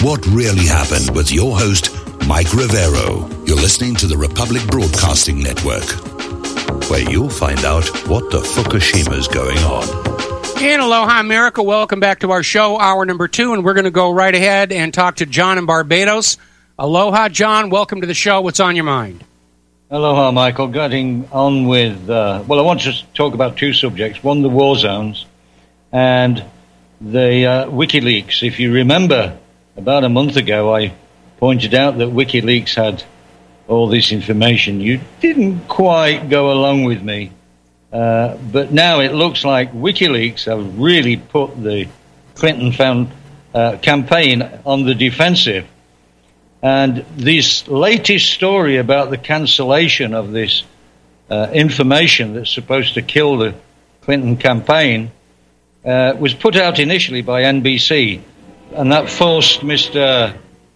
What really happened with your host, Mike Rivero. You're listening to the Republic Broadcasting Network, where you'll find out what the Fukushima's going on. And aloha, America. Welcome back to our show, hour number 2, and we're going to go right ahead and talk to John in Barbados. Aloha, John. Welcome to the show. What's on your mind? Aloha, Michael. Getting on with, I want to talk about two subjects. One, the war zones, and the WikiLeaks. If you remember, about a month ago, I pointed out that WikiLeaks had all this information. You didn't quite go along with me, but now it looks like WikiLeaks have really put the Clinton campaign on the defensive. And this latest story about the cancellation of this information that's supposed to kill the Clinton campaign was put out initially by NBC, and that forced Mr.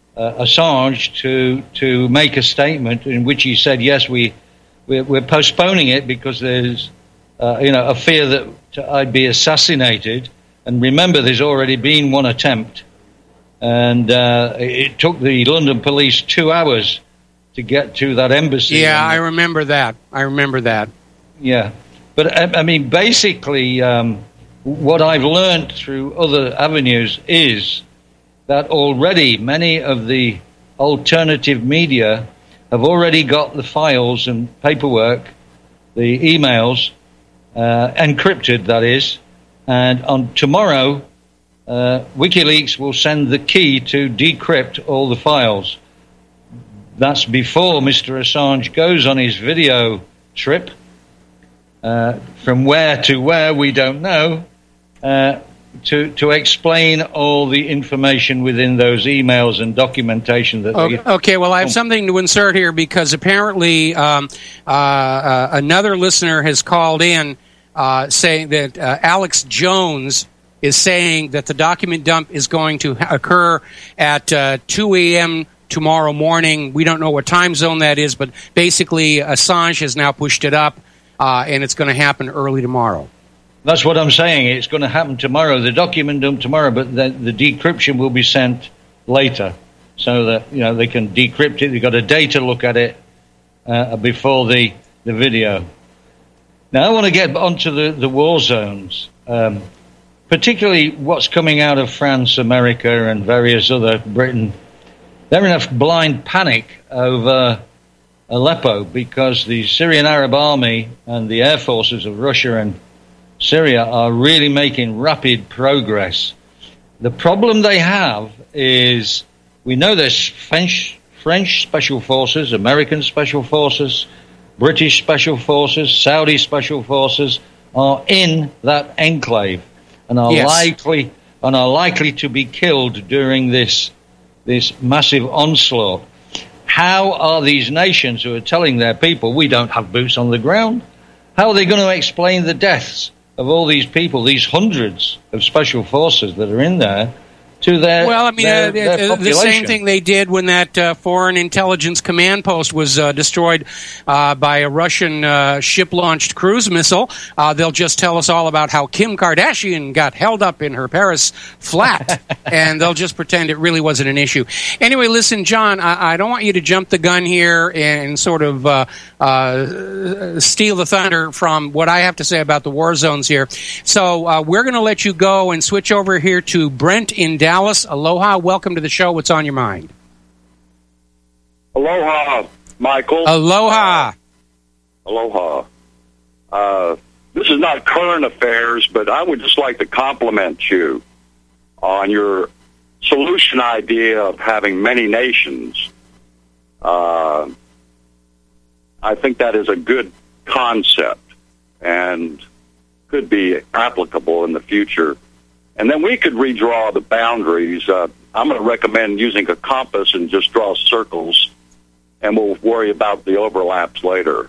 Assange to make a statement in which he said, yes, we're postponing it because there's a fear that I'd be assassinated. And remember, there's already been one attempt, and it took the London police 2 hours to get to that embassy. Yeah, I remember that. Yeah, but I mean, basically, what I've learned through other avenues is that already many of the alternative media have already got the files and paperwork, the emails, encrypted, that is, and on tomorrow, WikiLeaks will send the key to decrypt all the files. That's before Mr. Assange goes on his video trip, from where to where, we don't know, to explain all the information within those emails and documentation that okay, well, I have something to insert here because apparently another listener has called in saying that Alex Jones is saying that the document dump is going to occur at 2 a.m. tomorrow morning. We don't know what time zone that is, but basically Assange has now pushed it up, and it's going to happen early tomorrow. That's what I'm saying. It's going to happen tomorrow. The document dump tomorrow, but the decryption will be sent later, so that they can decrypt it. They've got a day to look at it before the video. Now I want to get onto the war zones, particularly what's coming out of France, America, and various other Britain. They're in a blind panic over Aleppo because the Syrian Arab Army and the air forces of Russia and Syria are really making rapid progress. The problem they have is, we know there's French special forces, American special forces, British special forces, Saudi special forces are in that enclave and are likely to be killed during this massive onslaught. How are these nations who are telling their people we don't have boots on the ground, how are they going to explain the deaths of all these people, these hundreds of special forces that are in there, to their population? The same thing they did when that foreign intelligence command post was destroyed by a Russian ship-launched cruise missile. They'll just tell us all about how Kim Kardashian got held up in her Paris flat, and they'll just pretend it really wasn't an issue. Anyway, listen, John, I don't want you to jump the gun here and sort of steal the thunder from what I have to say about the war zones here. So we're going to let you go and switch over here to Brent in Dallas. Aloha, welcome to the show. What's on your mind? Aloha, Michael. Aloha. Aloha. This is not current affairs, but I would just like to compliment you on your solution idea of having many nations. I think that is a good concept and could be applicable in the future. And then we could redraw the boundaries. I'm going to recommend using a compass and just draw circles, and we'll worry about the overlaps later.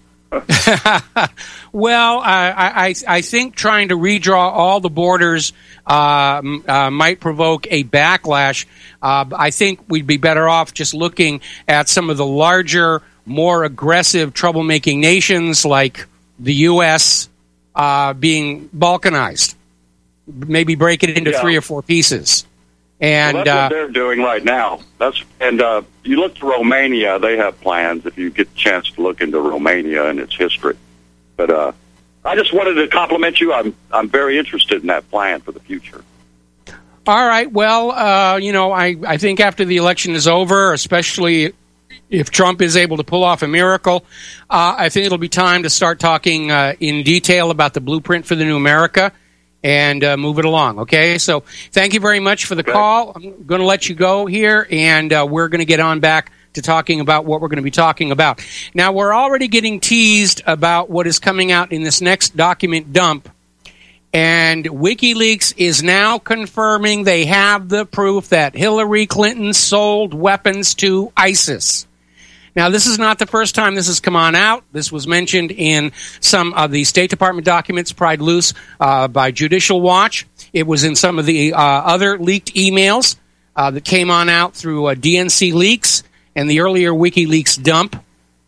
Well, I think trying to redraw all the borders might provoke a backlash. I think we'd be better off just looking at some of the larger, more aggressive, troublemaking nations like the U.S. Being balkanized. Maybe break it into 3 or 4 pieces. And that's what they're doing right now. You look to Romania; they have plans. If you get a chance to look into Romania and its history, but I just wanted to compliment you. I'm very interested in that plan for the future. All right. Well, I think after the election is over, especially if Trump is able to pull off a miracle, I think it'll be time to start talking in detail about the blueprint for the new America. And move it along, okay? So thank you very much for the call. I'm going to let you go here, and we're going to get on back to talking about what we're going to be talking about. Now, we're already getting teased about what is coming out in this next document dump, and WikiLeaks is now confirming they have the proof that Hillary Clinton sold weapons to ISIS. Now, this is not the first time this has come on out. This was mentioned in some of the State Department documents pried loose by Judicial Watch. It was in some of the other leaked emails that came on out through DNC leaks and the earlier WikiLeaks dump.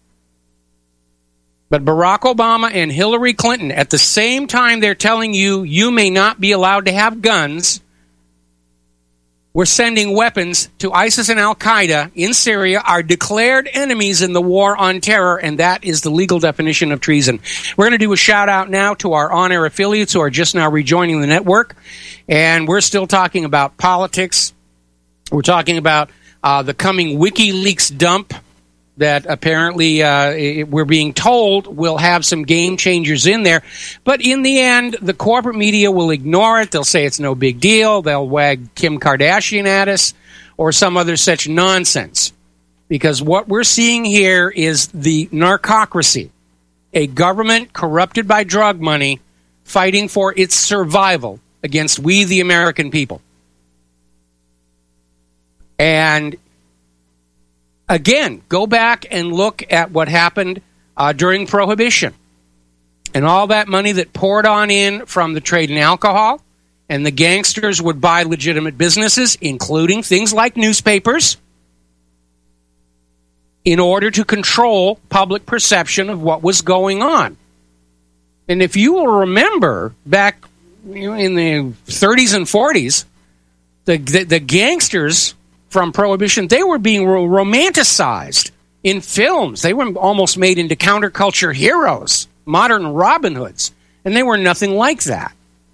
But Barack Obama and Hillary Clinton, at the same time they're telling you you may not be allowed to have guns, we're sending weapons to ISIS and Al-Qaeda in Syria, our declared enemies in the war on terror, and that is the legal definition of treason. We're going to do a shout-out now to our on-air affiliates who are just now rejoining the network, and we're still talking about politics. We're talking about the coming WikiLeaks dump that apparently we're being told will have some game changers in there. But in the end, the corporate media will ignore it. They'll say it's no big deal. They'll wag Kim Kardashian at us or some other such nonsense. Because what we're seeing here is the narcocracy, a government corrupted by drug money fighting for its survival against we, the American people. And again, go back and look at what happened during Prohibition and all that money that poured on in from the trade in alcohol, and the gangsters would buy legitimate businesses, including things like newspapers, in order to control public perception of what was going on. And if you will remember, back in the 30s and 40s, the gangsters from Prohibition, they were being romanticized in films. They were almost made into counterculture heroes, modern Robin Hoods, and they were nothing like that.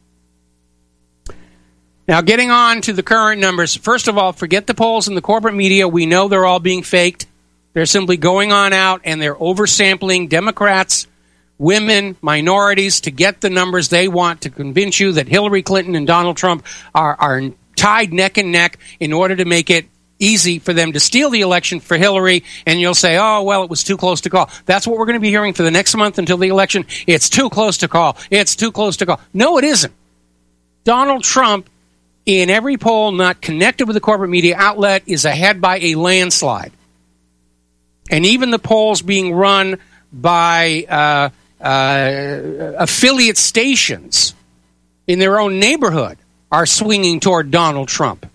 Now, getting on to the current numbers, first of all, forget the polls and the corporate media. We know they're all being faked. They're simply going on out and they're oversampling Democrats, women, minorities to get the numbers they want to convince you that Hillary Clinton and Donald Trump are tied neck and neck in order to make it easy for them to steal the election for Hillary, and you'll say, oh, well, it was too close to call. That's what we're going to be hearing for the next month until the election. It's too close to call. It's too close to call. No, it isn't. Donald Trump, in every poll not connected with the corporate media outlet, is ahead by a landslide. And even the polls being run by affiliate stations in their own neighborhood are swinging toward Donald Trump.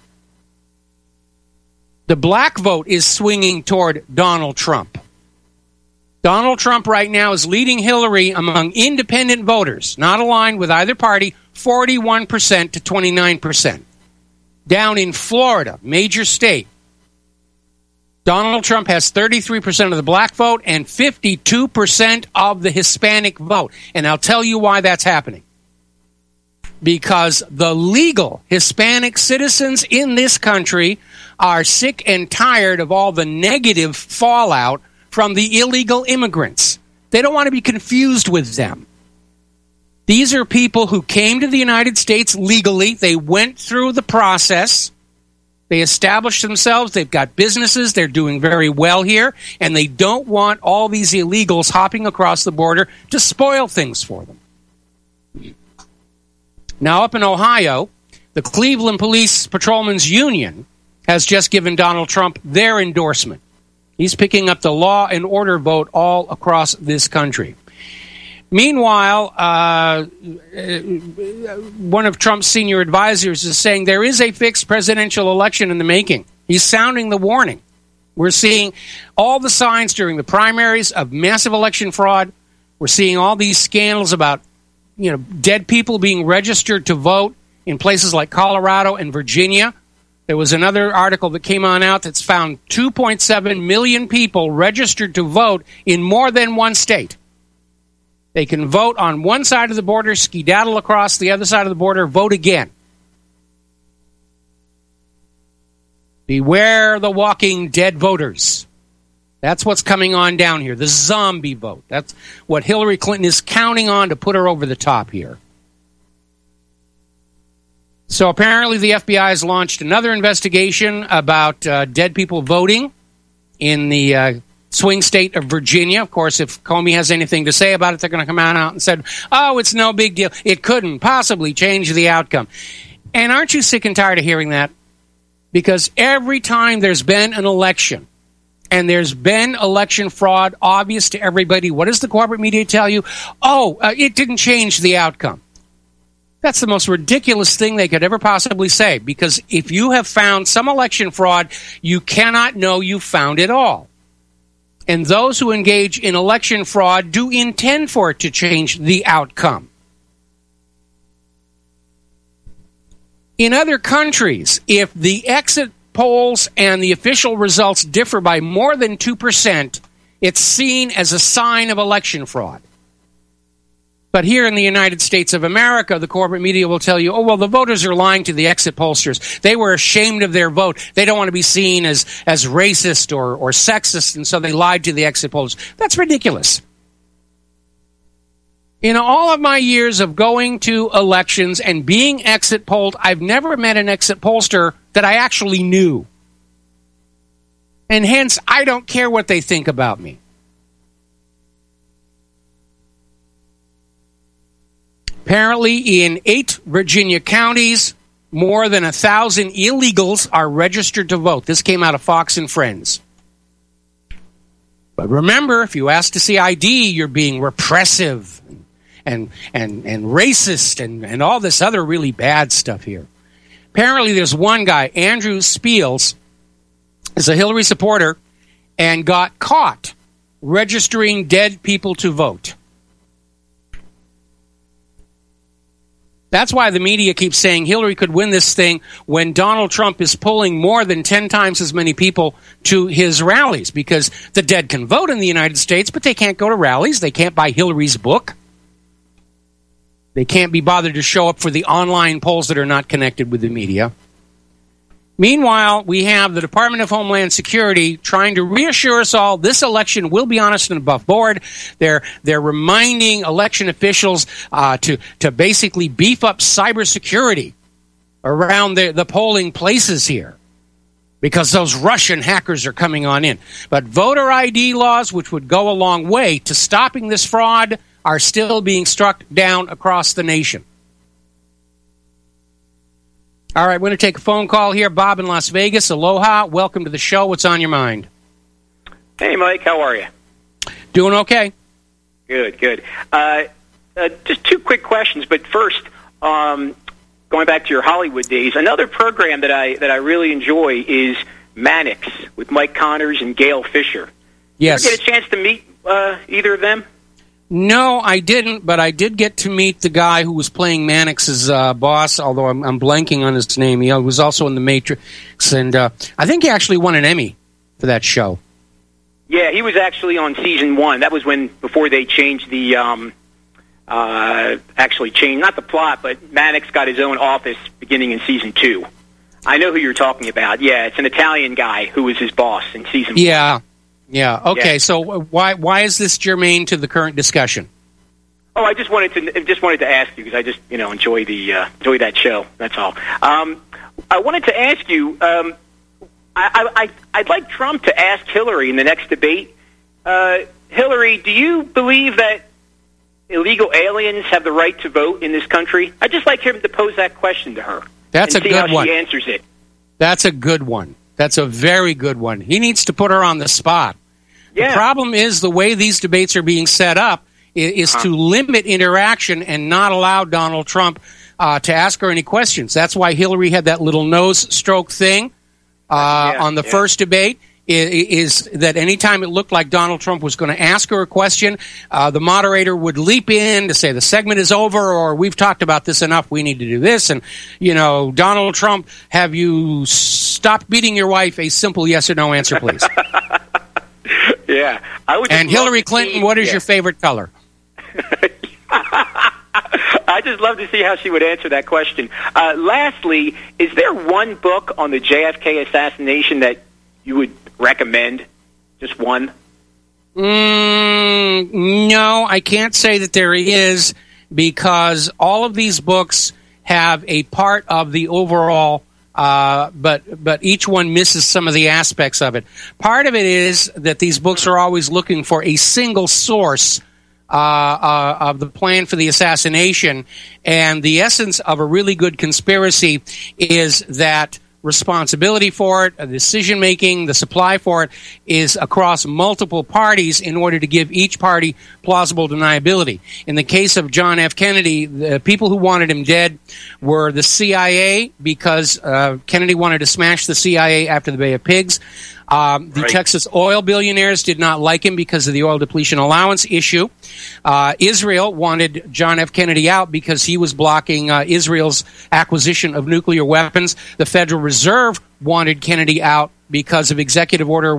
The black vote is swinging toward Donald Trump. Donald Trump right now is leading Hillary among independent voters, not aligned with either party, 41% to 29%. Down in Florida, major state, Donald Trump has 33% of the black vote and 52% of the Hispanic vote. And I'll tell you why that's happening. Because the legal Hispanic citizens in this country are sick and tired of all the negative fallout from the illegal immigrants. They don't want to be confused with them. These are people who came to the United States legally. They went through the process. They established themselves. They've got businesses. They're doing very well here. And they don't want all these illegals hopping across the border to spoil things for them. Now, up in Ohio, the Cleveland Police Patrolmen's Union has just given Donald Trump their endorsement. He's picking up the law and order vote all across this country. Meanwhile, one of Trump's senior advisors is saying there is a fixed presidential election in the making. He's sounding the warning. We're seeing all the signs during the primaries of massive election fraud. We're seeing all these scandals about dead people being registered to vote in places like Colorado and Virginia, There was another article that came on out that's found 2.7 million people registered to vote in more than one state. They can vote on one side of the border, skedaddle across the other side of the border, vote again. Beware the walking dead voters. That's what's coming on down here, the zombie vote. That's what Hillary Clinton is counting on to put her over the top here. So apparently the FBI has launched another investigation about dead people voting in the swing state of Virginia. Of course, if Comey has anything to say about it, they're going to come out and say, oh, it's no big deal. It couldn't possibly change the outcome. And aren't you sick and tired of hearing that? Because every time there's been an election and there's been election fraud obvious to everybody, what does the corporate media tell you? It didn't change the outcome. That's the most ridiculous thing they could ever possibly say, because if you have found some election fraud, you cannot know you found it all. And those who engage in election fraud do intend for it to change the outcome. In other countries, if the exit polls and the official results differ by more than 2%, it's seen as a sign of election fraud. But here in the United States of America, the corporate media will tell you, the voters are lying to the exit pollsters. They were ashamed of their vote. They don't want to be seen as racist or sexist, and so they lied to the exit pollsters. That's ridiculous. In all of my years of going to elections and being exit polled, I've never met an exit pollster that I actually knew. And hence, I don't care what they think about me. Apparently, in 8 Virginia counties, more than 1,000 illegals are registered to vote. This came out of Fox and Friends. But remember, if you ask to see ID, you're being repressive and racist and all this other really bad stuff here. Apparently, there's one guy, Andrew Spiels, is a Hillary supporter and got caught registering dead people to vote. That's why the media keeps saying Hillary could win this thing when Donald Trump is pulling more than 10 times as many people to his rallies, because the dead can vote in the United States, but they can't go to rallies. They can't buy Hillary's book. They can't be bothered to show up for the online polls that are not connected with the media. Meanwhile, we have the Department of Homeland Security trying to reassure us all this election will be honest and above board. They're reminding election officials to basically beef up cybersecurity around the polling places here, because those Russian hackers are coming on in. But voter ID laws, which would go a long way to stopping this fraud, are still being struck down across the nation. All right, we're going to take a phone call here. Bob in Las Vegas. Aloha. Welcome to the show. What's on your mind? Hey, Mike. How are you? Doing okay. Good. Just 2 quick questions. But first, going back to your Hollywood days, another program that I really enjoy is Mannix with Mike Connors and Gail Fisher. Yes. Did you get a chance to meet either of them? No, I didn't, but I did get to meet the guy who was playing Mannix's boss, although I'm blanking on his name. He was also in The Matrix, and I think he actually won an Emmy for that show. Yeah, he was actually on season 1. That was before they changed the, not the plot, but Mannix got his own office beginning in season 2. I know who you're talking about. Yeah, it's an Italian guy who was his boss in season 1. Yeah. Okay. Yeah. So why is this germane to the current discussion? Oh, I just wanted to ask you because I just enjoy that show. That's all. I wanted to ask you. I'd like Trump to ask Hillary in the next debate. Hillary, do you believe that illegal aliens have the right to vote in this country? I'd just like him to pose that question to her. That's a good one. See how she answers it. That's a good one. That's a very good one. He needs to put her on the spot. Yeah. The problem is the way these debates are being set up is to limit interaction and not allow Donald Trump to ask her any questions. That's why Hillary had that little nose stroke thing on the first debate. is that anytime it looked like Donald Trump was going to ask her a question, the moderator would leap in to say the segment is over, or we've talked about this enough, we need to do this. And, Donald Trump, have you stopped beating your wife? A simple yes or no answer, please. Yeah. And Hillary Clinton, what is your favorite color? I just love to see how she would answer that question. Lastly, is there one book on the JFK assassination that you would recommend? Just one? No, I can't say that there is, because all of these books have a part of the overall, but each one misses some of the aspects of it. Part of it is that these books are always looking for a single source of the plan for the assassination, and the essence of a really good conspiracy is that responsibility for it, decision making, the supply for it is across multiple parties in order to give each party plausible deniability. In the case of John F. Kennedy, the people who wanted him dead were the CIA, because Kennedy wanted to smash the CIA after the Bay of Pigs. The Texas oil billionaires did not like him because of the oil depletion allowance issue. Israel wanted John F. Kennedy out because he was blocking Israel's acquisition of nuclear weapons. The Federal Reserve wanted Kennedy out because of Executive Order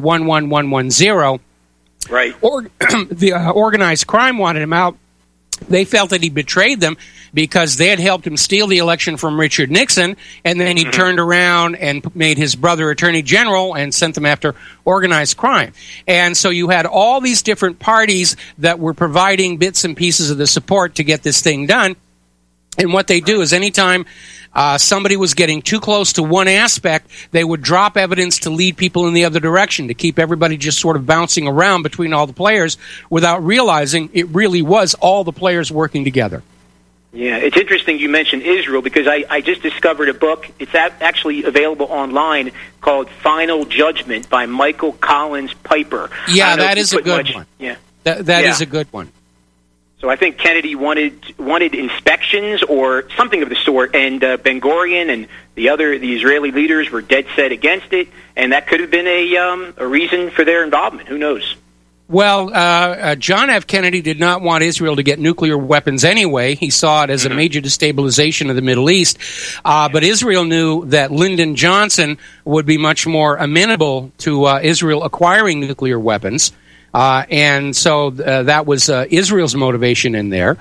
11110. Right. The organized crime wanted him out. They felt that he betrayed them because they had helped him steal the election from Richard Nixon, and then he turned around and made his brother Attorney General and sent them after organized crime. And so you had all these different parties that were providing bits and pieces of the support to get this thing done. And what they do is anytime somebody was getting too close to one aspect, they would drop evidence to lead people in the other direction, to keep everybody just sort of bouncing around between all the players without realizing it really was all the players working together. Yeah, it's interesting you mentioned Israel, because I just discovered a book. It's actually available online, called Final Judgment by Michael Collins Piper. Yeah, that is a good one. Yeah, that is a good one. So I think Kennedy wanted inspections or something of the sort, and Ben-Gurion and the Israeli leaders were dead set against it, and that could have been a reason for their involvement. Who knows? Well, John F. Kennedy did not want Israel to get nuclear weapons anyway. He saw it as a major destabilization of the Middle East. But Israel knew that Lyndon Johnson would be much more amenable to Israel acquiring nuclear weapons. And so that was Israel's motivation in there.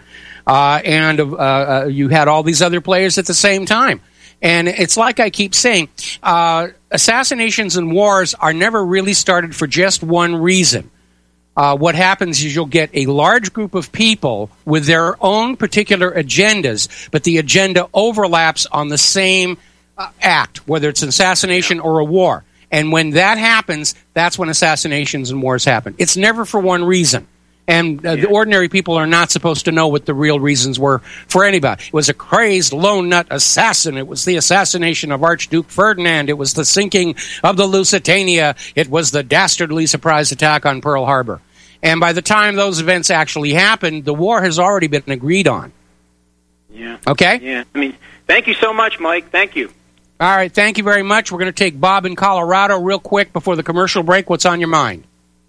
And you had all these other players at the same time. And it's like I keep saying, assassinations and wars are never really started for just one reason. What happens is you'll get a large group of people with their own particular agendas, but the agenda overlaps on the same act, whether it's an assassination or a war. And when that happens, that's when assassinations and wars happen. It's never for one reason. And the ordinary people are not supposed to know what the real reasons were for anybody. It was a crazed lone nut assassin. It was the assassination of Archduke Ferdinand. It was the sinking of the Lusitania. It was the dastardly surprise attack on Pearl Harbor. And by the time those events actually happened, the war has already been agreed on. Yeah. Okay? Yeah. I mean, thank you so much, Mike. Thank you. All right. Thank you very much. We're going to take Bob in Colorado real quick before the commercial break. What's on your mind?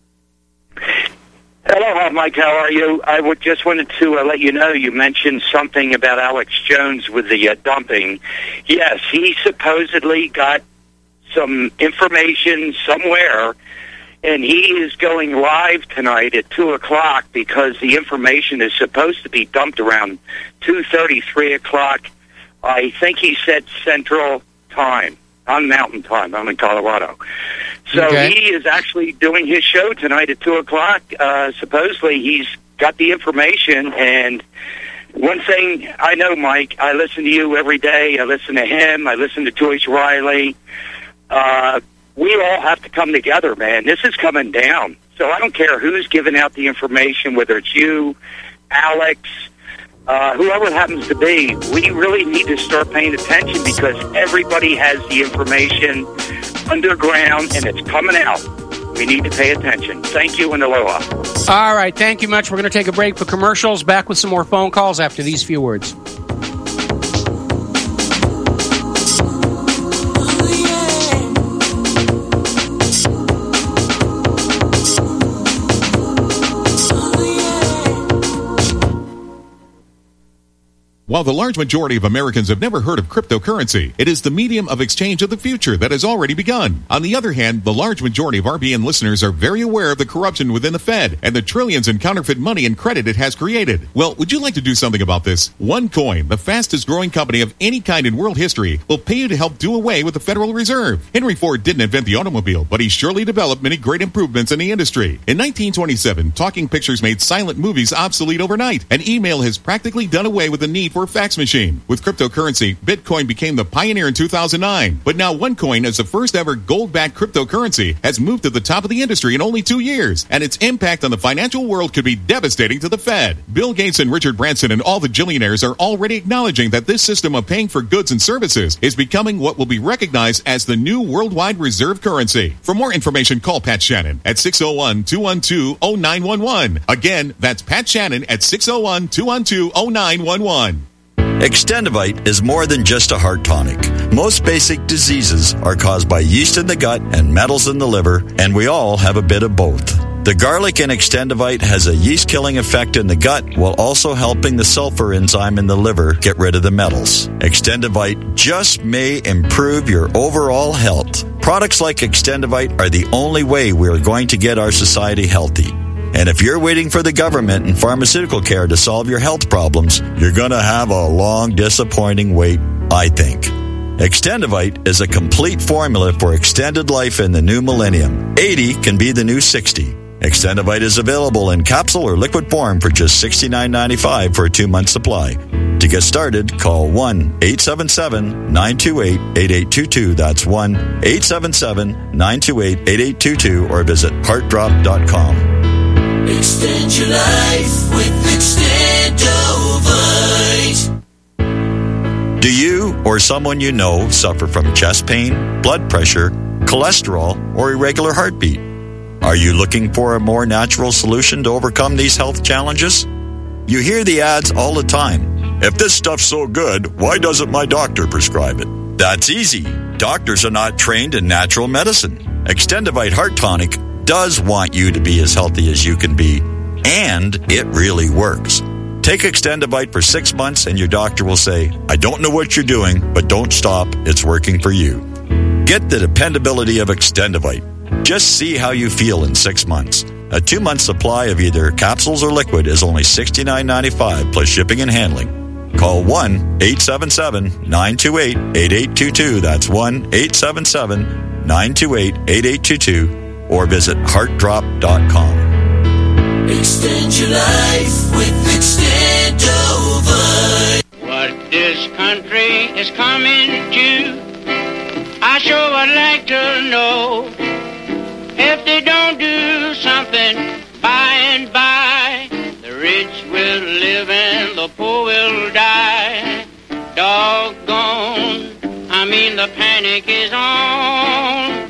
Hello, Mike. How are you? I just wanted to let you know you mentioned something about Alex Jones with the dumping. Yes, he supposedly got some information somewhere, and he is going live tonight at 2 o'clock because the information is supposed to be dumped around 2:30, 3 o'clock. I think he said Central Time. On Mountain Time. I'm in Colorado. So He is actually doing his show tonight at 2 o'clock. Supposedly he's got the information. And one thing I know, Mike, I listen to you every day. I listen to him. I listen to Joyce Riley. We all have to come together, man. This is coming down. So I don't care who's giving out the information, whether it's you, Alex, whoever it happens to be. We really need to start paying attention because everybody has the information underground and it's coming out. We need to pay attention. Thank you and aloha. All right. Thank you much. We're going to take a break for commercials. Back with some more phone calls after these few words. While the large majority of Americans have never heard of cryptocurrency, it is the medium of exchange of the future that has already begun. On the other hand, the large majority of RBN listeners are very aware of the corruption within the Fed and the trillions in counterfeit money and credit it has created. Well, would you like to do something about this? OneCoin, the fastest growing company of any kind in world history, will pay you to help do away with the Federal Reserve. Henry Ford didn't invent the automobile, but he surely developed many great improvements in the industry. In 1927, talking pictures made silent movies obsolete overnight, and email has practically done away with the need for a fax machine. With cryptocurrency, Bitcoin became the pioneer in 2009, but now OneCoin, as the first ever gold-backed cryptocurrency, has moved to the top of the industry in only 2 years, and its impact on the financial world could be devastating to the Fed. Bill Gates and Richard Branson and all the billionaires are already acknowledging that this system of paying for goods and services is becoming what will be recognized as the new worldwide reserve currency. For more information, call Pat Shannon at 601-212-0911. Again, that's Pat Shannon at 601-212-0911. Extendivite is more than just a heart tonic. Most basic diseases are caused by yeast in the gut and metals in the liver, and we all have a bit of both. The garlic in Extendivite has a yeast-killing effect in the gut while also helping the sulfur enzyme in the liver get rid of the metals. Extendivite just may improve your overall health. Products like Extendivite are the only way we are going to get our society healthy. And if you're waiting for the government and pharmaceutical care to solve your health problems, you're going to have a long, disappointing wait, I think. Extendivite is a complete formula for extended life in the new millennium. 80 can be the new 60. Extendivite is available in capsule or liquid form for just $69.95 for a 2-month supply. To get started, call 1-877-928-8822. That's 1-877-928-8822 or visit heartdrop.com. Extend your life with Extendovite. Do you or someone you know suffer from chest pain, blood pressure, cholesterol, or irregular heartbeat? Are you looking for a more natural solution to overcome these health challenges? You hear the ads all the time. If this stuff's so good, why doesn't my doctor prescribe it? That's easy. Doctors are not trained in natural medicine. Extendivite Heart Tonic does want you to be as healthy as you can be, and it really works. Take Extendivite for 6 months and your doctor will say, I don't know what you're doing, but don't stop. It's working for you. Get the dependability of Extendivite. Just see how you feel in 6 months. A 2-month supply of either capsules or liquid is only $69.95 plus shipping and handling. Call 1-877-928-8822. That's 1-877-928-8822. Or visit heartdrop.com. Extend your life with Extendovite. What this country is coming to, I sure would like to know. If they don't do something by and by, the rich will live and the poor will die. Doggone, I mean the panic is on.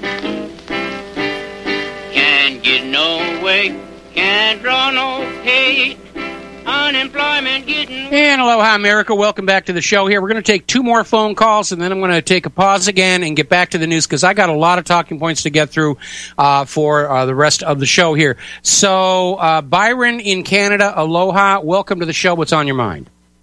Can't get no way, can't draw no pay, unemployment getting... And aloha, America. Welcome back to the show here. We're going to take 2 more phone calls, and then I'm going to take a pause again and get back to the news because I got a lot of talking points to get through for the rest of the show here. So, Byron in Canada, aloha. Welcome to the show. What's on your mind?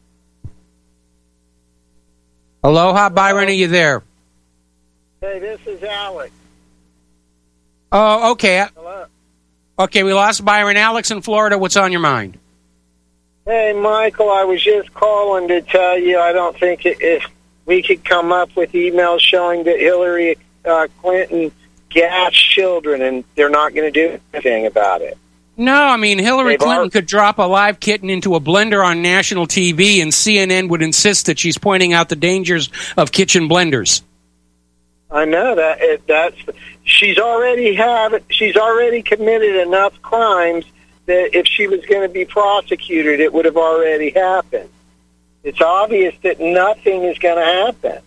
Aloha, Byron. Are you there? Hey, this is Alex. Oh, okay. Hello. Okay, we lost Byron. Alex in Florida, what's on your mind? Hey, Michael, I was just calling to tell you I don't think if we could come up with emails showing that Hillary Clinton gassed children and they're not going to do anything about it. No, I mean, Hillary Clinton could drop a live kitten into a blender on national TV and CNN would insist that she's pointing out the dangers of kitchen blenders. I know that's she's already committed enough crimes that if she was going to be prosecuted, it would have already happened. It's obvious that nothing is going to happen.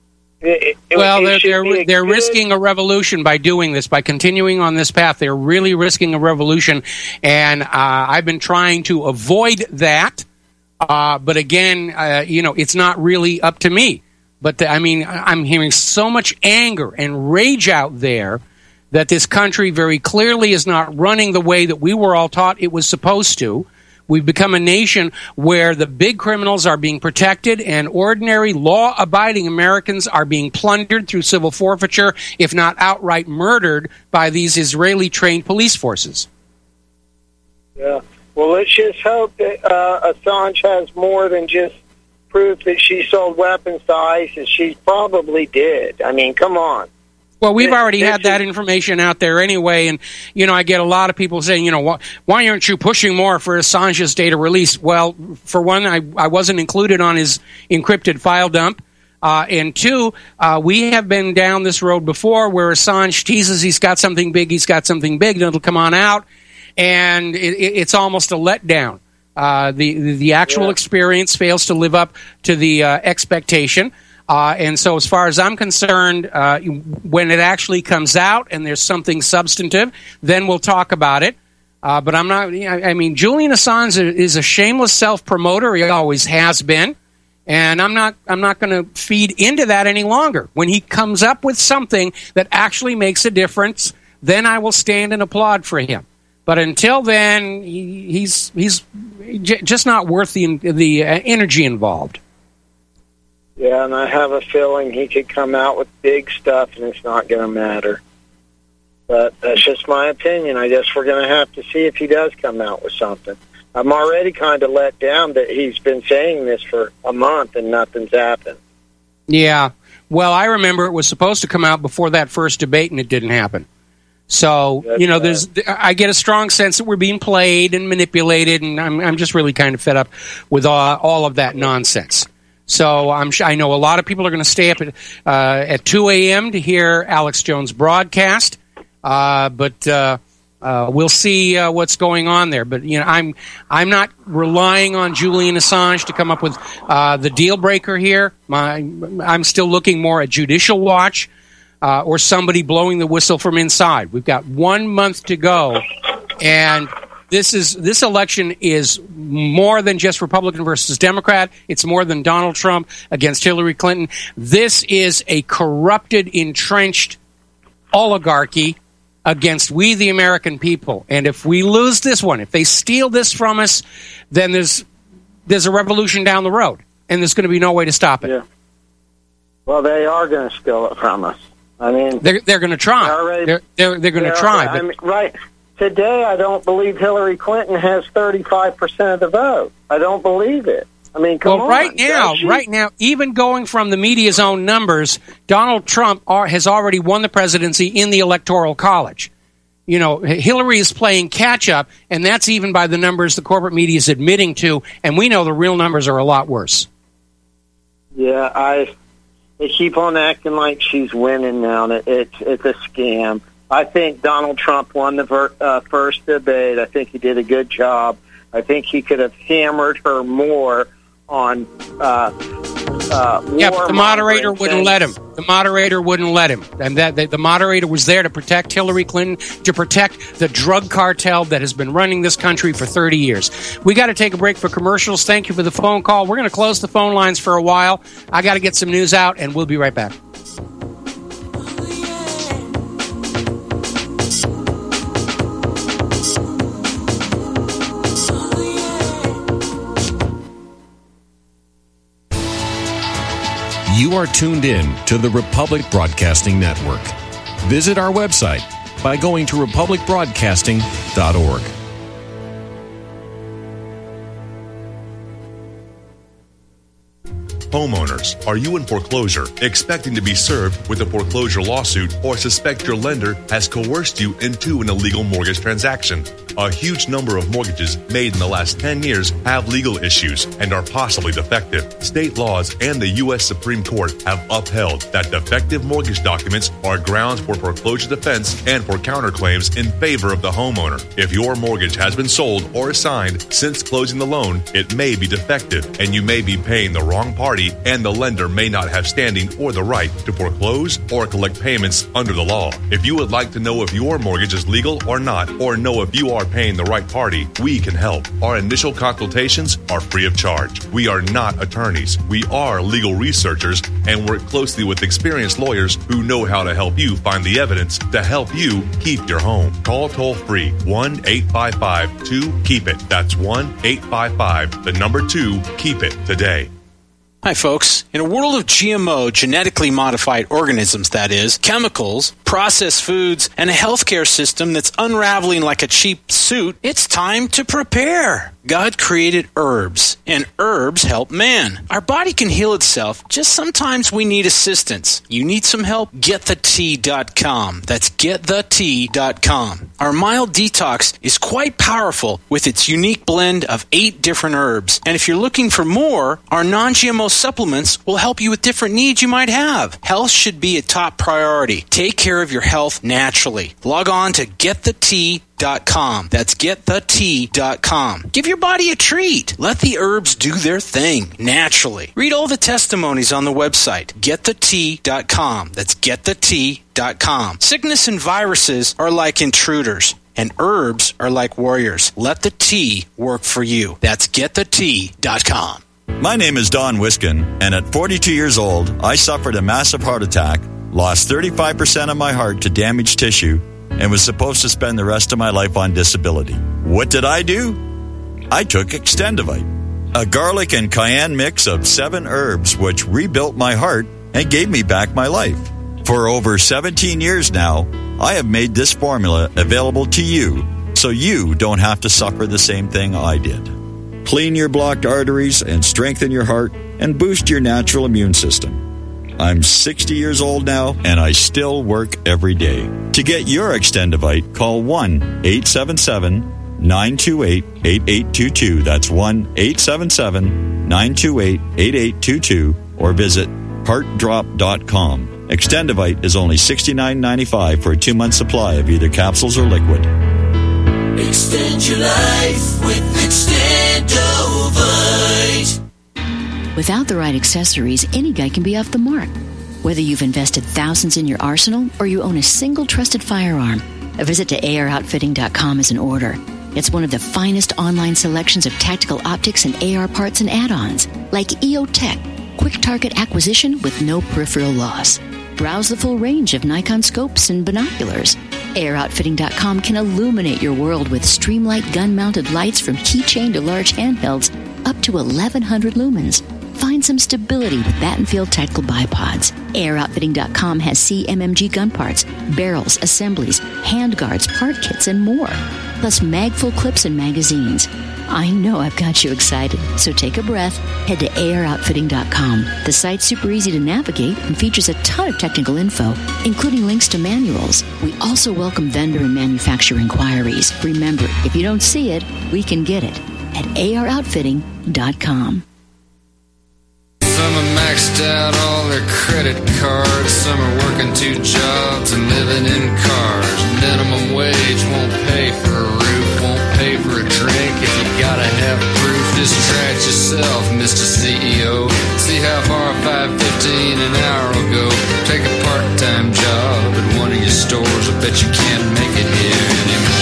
They're risking a revolution by doing this, by continuing on this path. They're really risking a revolution, and I've been trying to avoid that. But again, it's not really up to me. But, I'm hearing so much anger and rage out there that this country very clearly is not running the way that we were all taught it was supposed to. We've become a nation where the big criminals are being protected and ordinary law-abiding Americans are being plundered through civil forfeiture, if not outright murdered by these Israeli-trained police forces. Yeah. Well, let's just hope that Assange has more than just proof that she sold weapons to ISIS. She probably did. I mean, come on. Well, we've already had that information out there anyway, and, I get a lot of people saying, why aren't you pushing more for Assange's data release? Well, for one, I wasn't included on his encrypted file dump, and two, we have been down this road before where Assange teases he's got something big, and it'll come on out, and it's almost a letdown. The actual experience fails to live up to the expectation. And so as far as I'm concerned, when it actually comes out and there's something substantive, then we'll talk about it. But I'm not, Julian Assange is a shameless self-promoter. He always has been. And I'm not going to feed into that any longer. When he comes up with something that actually makes a difference, then I will stand and applaud for him. But until then, he's just not worth the energy involved. Yeah, and I have a feeling he could come out with big stuff, and it's not going to matter. But that's just my opinion. I guess we're going to have to see if he does come out with something. I'm already kind of let down that he's been saying this for a month and nothing's happened. Yeah. Well, I remember it was supposed to come out before that first debate, and it didn't happen. So, I get a strong sense that we're being played and manipulated, and I'm just really kind of fed up with all of that nonsense. So I know a lot of people are going to stay up at 2 a.m. to hear Alex Jones' broadcast, but we'll see what's going on there. But I'm not relying on Julian Assange to come up with the deal breaker here. I'm still looking more at Judicial Watch or somebody blowing the whistle from inside. We've got 1 month to go, and this election is more than just Republican versus Democrat. It's more than Donald Trump against Hillary Clinton. This is a corrupted, entrenched oligarchy against we, the American people. And if we lose this one, if they steal this from us, then there's a revolution down the road, and there's going to be no way to stop it. Yeah. Well, they are going to steal it from us. I mean, they're going to try. They're going to try. Right. Today, I don't believe Hillary Clinton has 35% of the vote. I don't believe it. I mean, come on. Right now, even going from the media's own numbers, Donald Trump has already won the presidency in the Electoral College. Hillary is playing catch-up, and that's even by the numbers the corporate media is admitting to, and we know the real numbers are a lot worse. Yeah, they keep on acting like she's winning now, and it's a scam. I think Donald Trump won the first debate. I think he did a good job. I think he could have hammered her more on but the moderator wouldn't let him. The moderator wouldn't let him. And the moderator was there to protect Hillary Clinton, to protect the drug cartel that has been running this country for 30 years. We got to take a break for commercials. Thank you for the phone call. We're going to close the phone lines for a while. I got to get some news out, and we'll be right back. You are tuned in to the Republic Broadcasting Network. Visit our website by going to republicbroadcasting.org. Homeowners, are you in foreclosure, expecting to be served with a foreclosure lawsuit, or suspect your lender has coerced you into an illegal mortgage transaction? A huge number of mortgages made in the last 10 years have legal issues and are possibly defective. State laws and the U.S. Supreme Court have upheld that defective mortgage documents are grounds for foreclosure defense and for counterclaims in favor of the homeowner. If your mortgage has been sold or assigned since closing the loan, it may be defective, and you may be paying the wrong party property, and the lender may not have standing or the right to foreclose or collect payments under the law. If you would like to know if your mortgage is legal or not, or know if you are paying the right party, we can help. Our initial consultations are free of charge. We are not attorneys. We are legal researchers and work closely with experienced lawyers who know how to help you find the evidence to help you keep your home. Call toll-free 1-855-2-KEEP-IT. That's 1-855-2-KEEP-IT today. Hi, folks. In a world of GMO, genetically modified organisms, that is, chemicals, processed foods, and a healthcare system that's unraveling like a cheap suit, it's time to prepare. God created herbs, and herbs help man. Our body can heal itself, just sometimes we need assistance. You need some help? GetTheTea.com. That's GetTheTea.com. Our mild detox is quite powerful with its unique blend of 8 different herbs. And if you're looking for more, our non-GMO supplements will help you with different needs you might have. Health should be a top priority. Take care of your health naturally. Log on to GetTheTea.com. That's GetTheTea.com. Give your body a treat. Let the herbs do their thing naturally. Read all the testimonies on the website, GetTheTea.com. That's GetTheTea.com. Sickness and viruses are like intruders, and herbs are like warriors. Let the tea work for you. That's GetTheTea.com. My name is Don Wiskin, and at 42 years old, I suffered a massive heart attack, lost 35% of my heart to damaged tissue, and was supposed to spend the rest of my life on disability. What did I do? I took Extendivite, a garlic and cayenne mix of 7 herbs which rebuilt my heart and gave me back my life. For over 17 years now, I have made this formula available to you so you don't have to suffer the same thing I did. Clean your blocked arteries and strengthen your heart and boost your natural immune system. I'm 60 years old now, and I still work every day. To get your Extendivite, call 1-877-928-8822. That's 1-877-928-8822. Or visit heartdrop.com. Extendivite is only $69.95 for a 2-month supply of either capsules or liquid. Extend your life with Extendovite. Without the right accessories, any guy can be off the mark. Whether you've invested thousands in your arsenal or you own a single trusted firearm, a visit to AROutfitting.com is in order. It's one of the finest online selections of tactical optics and AR parts and add-ons, like EOTech, quick target acquisition with no peripheral loss. Browse the full range of Nikon scopes and binoculars. AROutfitting.com can illuminate your world with Streamlight gun-mounted lights from keychain to large handhelds up to 1,100 lumens. Find some stability with Battenfield Tactical Bipods. AROutfitting.com has CMMG gun parts, barrels, assemblies, handguards, part kits, and more. Plus mag-full clips and magazines. I know I've got you excited, so take a breath. Head to AROutfitting.com. The site's super easy to navigate and features a ton of technical info, including links to manuals. We also welcome vendor and manufacturer inquiries. Remember, if you don't see it, we can get it at AROutfitting.com. Some are maxed out all their credit cards. Some are working 2 jobs and living in cars. Minimum wage won't pay for a roof, won't pay for a drink. If you gotta have proof, distract yourself, Mr. CEO. See how far 5.15 an hour will go. Take a part-time job at one of your stores. I bet you can't make it here anymore.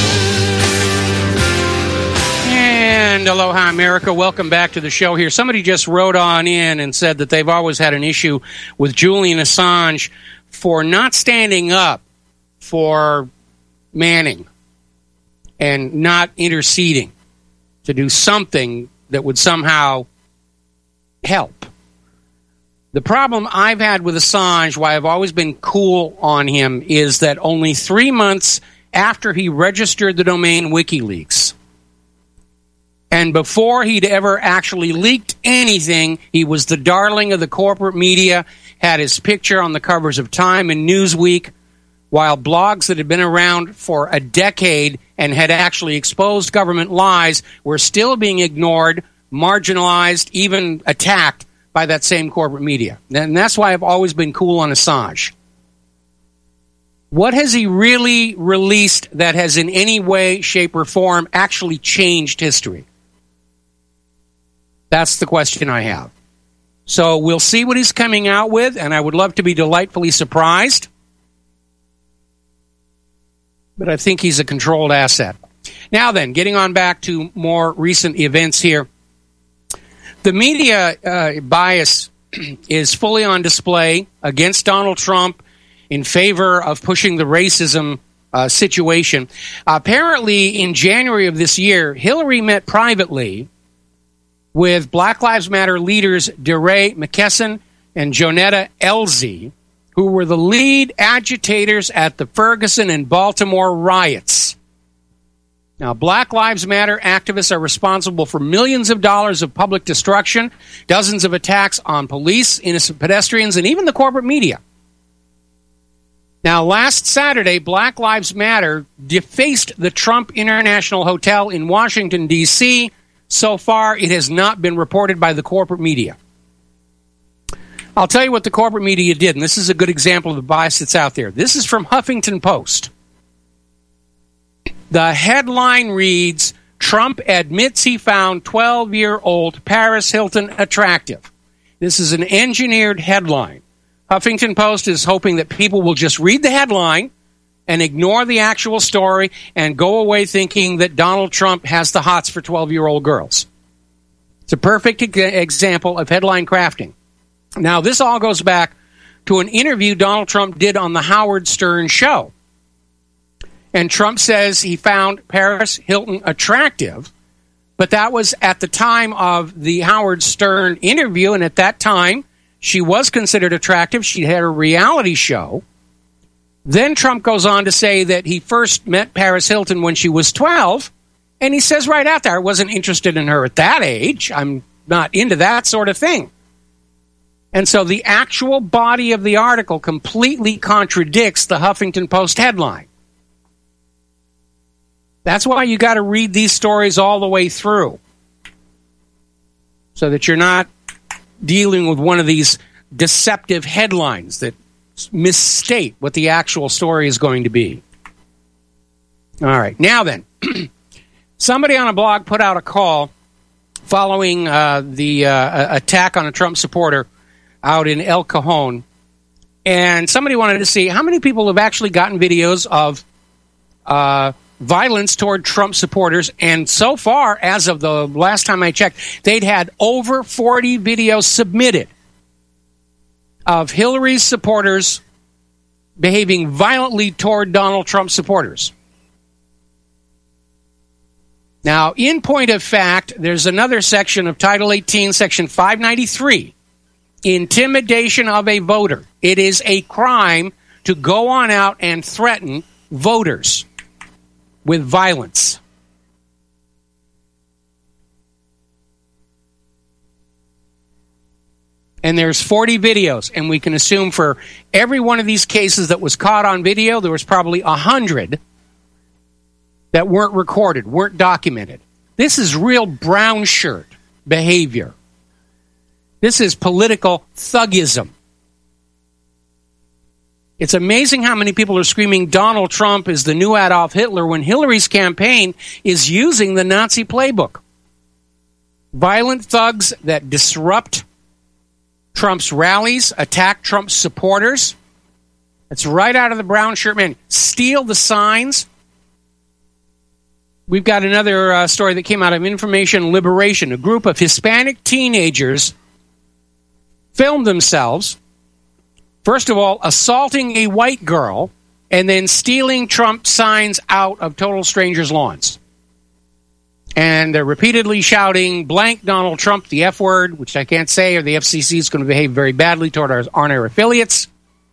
And aloha, America. Welcome back to the show here. Somebody just wrote on in and said that they've always had an issue with Julian Assange for not standing up for Manning and not interceding to do something that would somehow help. The problem I've had with Assange, why I've always been cool on him, is that only 3 months after he registered the domain WikiLeaks, and before he'd ever actually leaked anything, he was the darling of the corporate media, had his picture on the covers of Time and Newsweek, while blogs that had been around for a decade and had actually exposed government lies were still being ignored, marginalized, even attacked by that same corporate media. And that's why I've always been cool on Assange. What has he really released that has in any way, shape, or form actually changed history? That's the question I have. So we'll see what he's coming out with, and I would love to be delightfully surprised. But I think he's a controlled asset. Now then, getting on back to more recent events here. The media bias is fully on display against Donald Trump in favor of pushing the racism situation. Apparently, in January of this year, Hillary met privately with Black Lives Matter leaders DeRay McKesson and Jonetta Elzie, who were the lead agitators at the Ferguson and Baltimore riots. Now, Black Lives Matter activists are responsible for millions of dollars of public destruction, dozens of attacks on police, innocent pedestrians, and even the corporate media. Now, last Saturday, Black Lives Matter defaced the Trump International Hotel in Washington, D.C. So far, it has not been reported by the corporate media. I'll tell you what the corporate media did, and this is a good example of the bias that's out there. This is from Huffington Post. The headline reads, Trump admits he found 12-year-old Paris Hilton attractive. This is an engineered headline. Huffington Post is hoping that people will just read the headline and ignore the actual story and go away thinking that Donald Trump has the hots for 12-year-old girls. It's a perfect example of headline crafting. Now, this all goes back to an interview Donald Trump did on the Howard Stern show. And Trump says he found Paris Hilton attractive, but that was at the time of the Howard Stern interview, and at that time, she was considered attractive. She had a reality show. Then Trump goes on to say that he first met Paris Hilton when she was 12, and he says right out there, I wasn't interested in her at that age. I'm not into that sort of thing. And so the actual body of the article completely contradicts the Huffington Post headline. That's why you got to read these stories all the way through, so that you're not dealing with one of these deceptive headlines that misstate what the actual story is going to be. All right. Now then, somebody on a blog put out a call following the attack on a Trump supporter out in El Cajon, and somebody wanted to see how many people have actually gotten videos of violence toward Trump supporters, and so far, as of the last time I checked, they'd had over 40 videos submitted of Hillary's supporters behaving violently toward Donald Trump supporters. Now, in point of fact, there's another section of Title 18, Section 593, intimidation of a voter. It is a crime to go on out and threaten voters with violence. And there's 40 videos, and we can assume for every one of these cases that was caught on video, there was probably 100 that weren't recorded, weren't documented. This is real brown shirt behavior. This is political thuggism. It's amazing how many people are screaming Donald Trump is the new Adolf Hitler when Hillary's campaign is using the Nazi playbook. Violent thugs that disrupt Trump's rallies, attack Trump's supporters. It's right out of the brown shirt man. Steal the signs. We've got another story that came out of Information Liberation. A group of Hispanic teenagers filmed themselves, first of all, assaulting a white girl, and then stealing Trump signs out of total strangers' lawns. And they're repeatedly shouting, blank Donald Trump, the F word, which I can't say, or the FCC is going to behave very badly toward our on-air affiliates.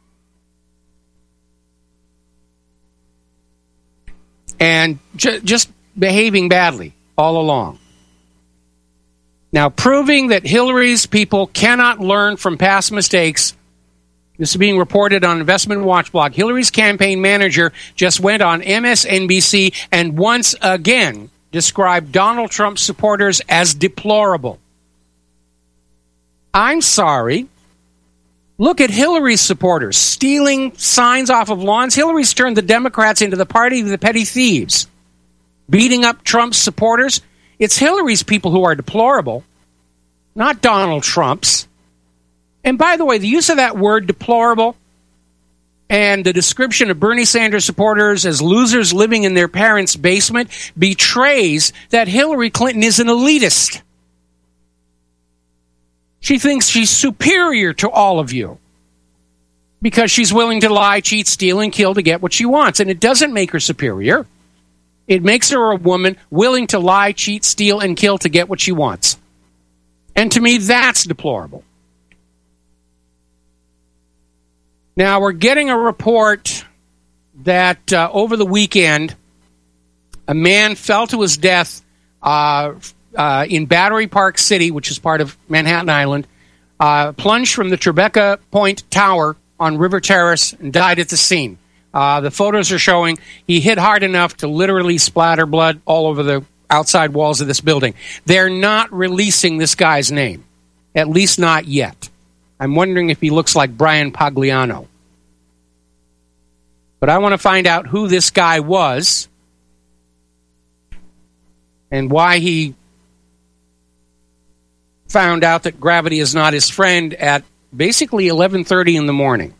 And just behaving badly all along. Now, proving that Hillary's people cannot learn from past mistakes. This is being reported on Investment Watch blog. Hillary's campaign manager just went on MSNBC and once again described Donald Trump supporters as deplorable. I'm sorry. Look at Hillary's supporters stealing signs off of lawns. Hillary's turned the Democrats into the party of the petty thieves, beating up Trump's supporters. It's Hillary's people who are deplorable, not Donald Trump's. And by the way, the use of that word deplorable and the description of Bernie Sanders supporters as losers living in their parents' basement betrays that Hillary Clinton is an elitist. She thinks she's superior to all of you because she's willing to lie, cheat, steal, and kill to get what she wants. And it doesn't make her superior. It makes her a woman willing to lie, cheat, steal, and kill to get what she wants. And to me, that's deplorable. Now, we're getting a report that over the weekend, a man fell to his death in Battery Park City, which is part of Manhattan Island, plunged from the Tribeca Point Tower on River Terrace and died at the scene. The photos are showing he hit hard enough to literally splatter blood all over the outside walls of this building. They're not releasing this guy's name, at least not yet. I'm wondering if he looks like Brian Pagliano. But I want to find out who this guy was and why he found out that gravity is not his friend at basically 11:30 in the morning.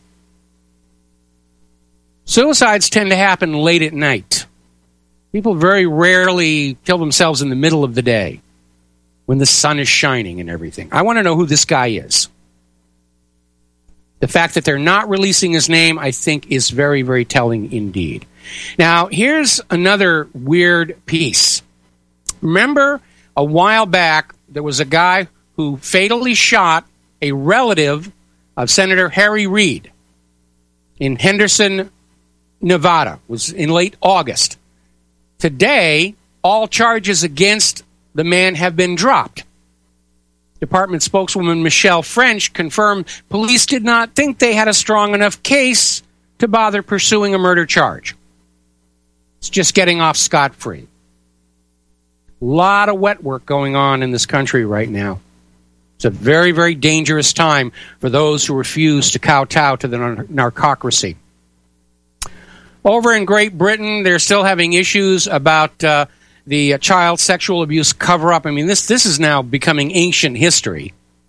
Suicides tend to happen late at night. People very rarely kill themselves in the middle of the day when the sun is shining and everything. I want to know who this guy is. The fact that they're not releasing his name, I think, is very, very telling indeed. Now, here's another weird piece. Remember, a while back, there was a guy who fatally shot a relative of Senator Harry Reid in Henderson, Nevada. It was in late August. Today, all charges against the man have been dropped. Department spokeswoman Michelle French confirmed police did not think they had a strong enough case to bother pursuing a murder charge. It's just getting off scot-free. A lot of wet work going on in this country right now. It's a very, very dangerous time for those who refuse to kowtow to the narcocracy. Over in Great Britain, they're still having issues about the child sexual abuse cover-up. I mean, this is now becoming ancient history.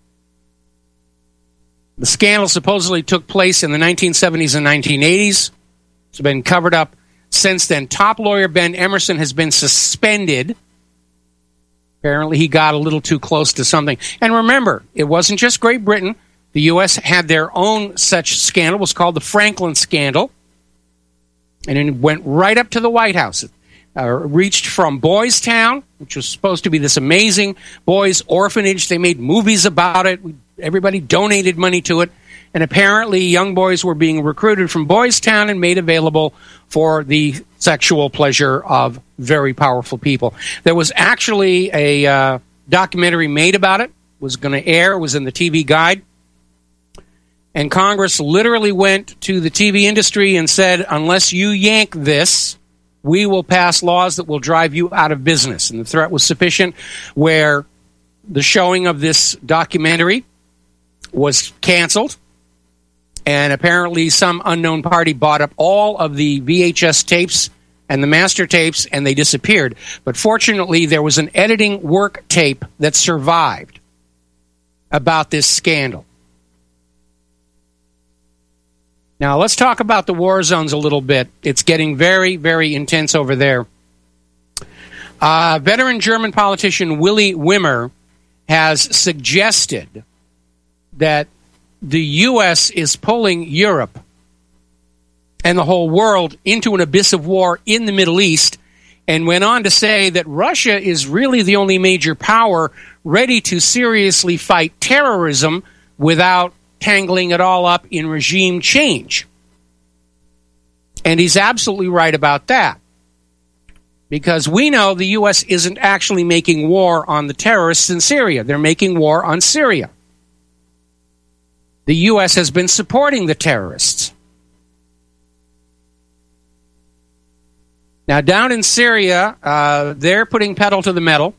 The scandal supposedly took place in the 1970s and 1980s. It's been covered up since then. Top lawyer Ben Emerson has been suspended. Apparently he got a little too close to something. And remember, it wasn't just Great Britain. The U.S. had their own such scandal. It was called the Franklin Scandal. And it went right up to the White House. Reached from Boys Town, which was supposed to be this amazing boys' orphanage. They made movies about it. Everybody donated money to it. And apparently young boys were being recruited from Boys Town and made available for the sexual pleasure of very powerful people. There was actually a documentary made about it. It was going to air. It was in the TV Guide. And Congress literally went to the TV industry and said, unless you yank this, we will pass laws that will drive you out of business. And the threat was sufficient where the showing of this documentary was canceled. And apparently some unknown party bought up all of the VHS tapes and the master tapes, and they disappeared. But fortunately, there was an editing work tape that survived about this scandal. Now, let's talk about the war zones a little bit. It's getting very, very intense over there. Veteran German politician Willy Wimmer has suggested that the U.S. is pulling Europe and the whole world into an abyss of war in the Middle East, and went on to say that Russia is really the only major power ready to seriously fight terrorism without tangling it all up in regime change. And he's absolutely right about that. Because we know the U.S. isn't actually making war on the terrorists in Syria. They're making war on Syria. The U.S. has been supporting the terrorists. Now, down in Syria, they're putting pedal to the metal.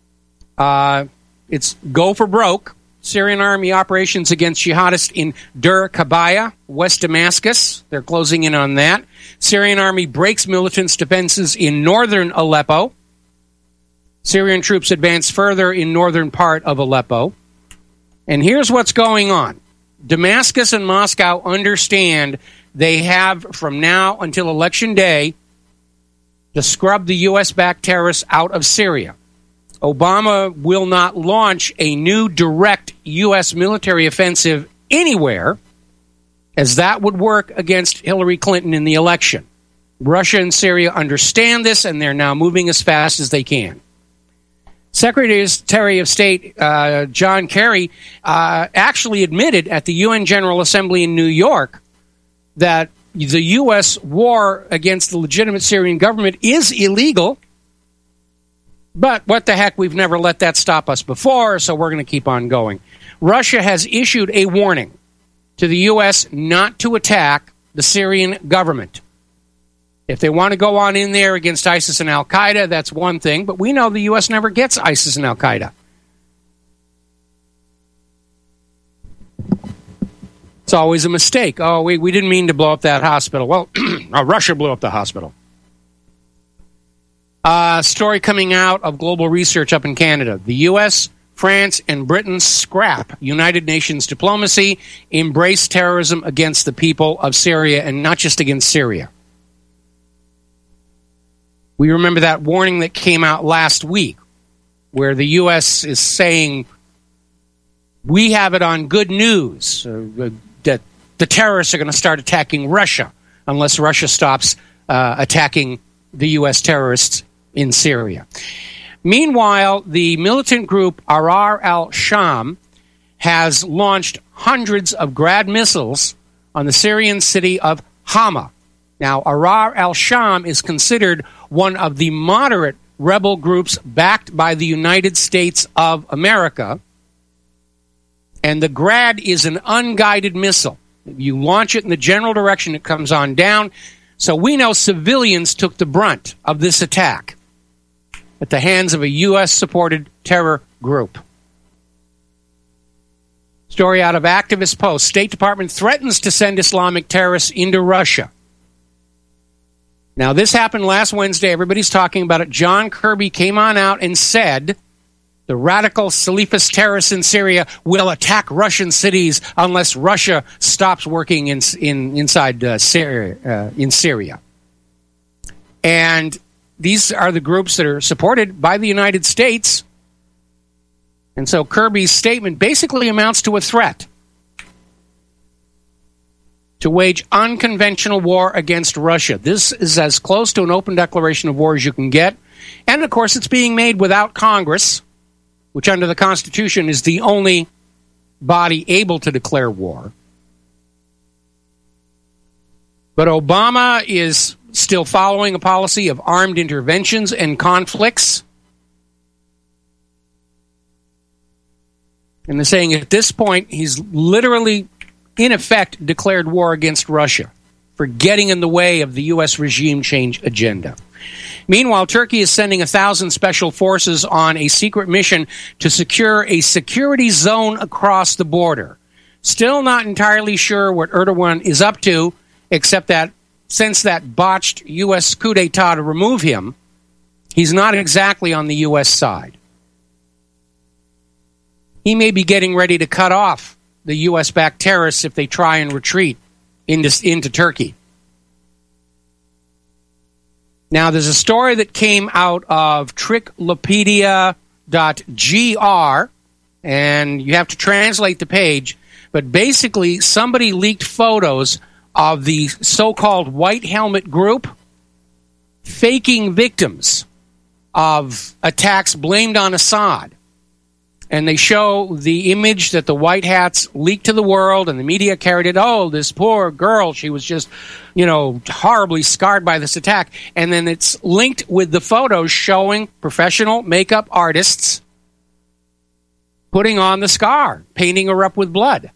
It's go for broke. Syrian army operations against jihadists in Dur Kabaya, West Damascus. They're closing in on that. Syrian army breaks militants' defenses in northern Aleppo. Syrian troops advance further in northern part of Aleppo. And here's what's going on. Damascus and Moscow understand they have from now until Election Day to scrub the U.S.-backed terrorists out of Syria. Obama will not launch a new direct U.S. military offensive anywhere, as that would work against Hillary Clinton in the election. Russia and Syria understand this, and they're now moving as fast as they can. Secretary of State John Kerry actually admitted at the UN General Assembly in New York that the U.S. war against the legitimate Syrian government is illegal. But what the heck, we've never let that stop us before, so we're going to keep on going. Russia has issued a warning to the U.S. not to attack the Syrian government. If they want to go on in there against ISIS and Al-Qaeda, that's one thing, but we know the U.S. never gets ISIS and Al-Qaeda. It's always a mistake. Oh, we didn't mean to blow up that hospital. Well, Russia blew up the hospital. Story coming out of Global Research up in Canada. The U.S., France, and Britain scrap United Nations diplomacy, embrace terrorism against the people of Syria, and not just against Syria. We remember that warning that came out last week, where the U.S. is saying, we have it on good news, that the terrorists are going to start attacking Russia unless Russia stops attacking the U.S. terrorists in Syria. Meanwhile, the militant group Ahrar al-Sham has launched hundreds of Grad missiles on the Syrian city of Hama. Now, Ahrar al-Sham is considered one of the moderate rebel groups backed by the United States of America. And the Grad is an unguided missile. You launch it in the general direction, it comes on down. So we know civilians took the brunt of this attack at the hands of a U.S.-supported terror group. Story out of Activist Post. State Department threatens to send Islamic terrorists into Russia. Now, this happened last Wednesday. Everybody's talking about it. John Kirby came on out and said the radical Salafist terrorists in Syria will attack Russian cities unless Russia stops working inside Syria. And these are the groups that are supported by the United States. And so Kirby's statement basically amounts to a threat to wage unconventional war against Russia. This is as close to an open declaration of war as you can get. And, of course, it's being made without Congress, which under the Constitution is the only body able to declare war. But Obama is still following a policy of armed interventions and conflicts. And they're saying at this point he's literally, in effect, declared war against Russia for getting in the way of the U.S. regime change agenda. Meanwhile, Turkey is sending 1,000 special forces on a secret mission to secure a security zone across the border. Still not entirely sure what Erdogan is up to, except that since that botched U.S. coup d'etat to remove him, he's not exactly on the U.S. side. He may be getting ready to cut off the U.S.-backed terrorists if they try and retreat into Turkey. Now, there's a story that came out of Tricklopedia.gr, and you have to translate the page, but basically somebody leaked photos of the so-called White Helmet Group faking victims of attacks blamed on Assad. And they show the image that the White Hats leaked to the world, and the media carried it. Oh, this poor girl, she was just, horribly scarred by this attack. And then it's linked with the photos showing professional makeup artists putting on the scar, painting her up with blood.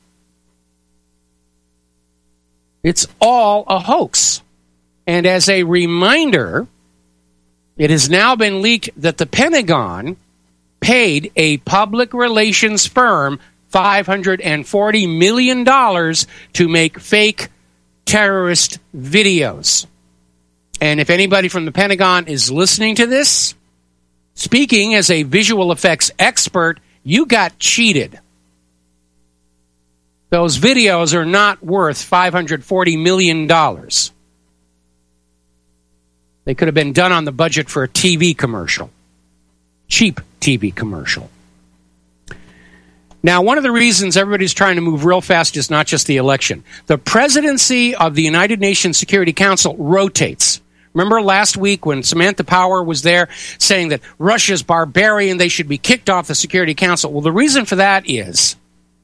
It's all a hoax. And as a reminder, it has now been leaked that the Pentagon paid a public relations firm $540 million to make fake terrorist videos. And if anybody from the Pentagon is listening to this, speaking as a visual effects expert, you got cheated. Those videos are not worth $540 million. They could have been done on the budget for a TV commercial. Cheap TV commercial. Now, one of the reasons everybody's trying to move real fast is not just the election. The presidency of the United Nations Security Council rotates. Remember last week when Samantha Power was there saying that Russia's barbarian, they should be kicked off the Security Council? Well, the reason for that is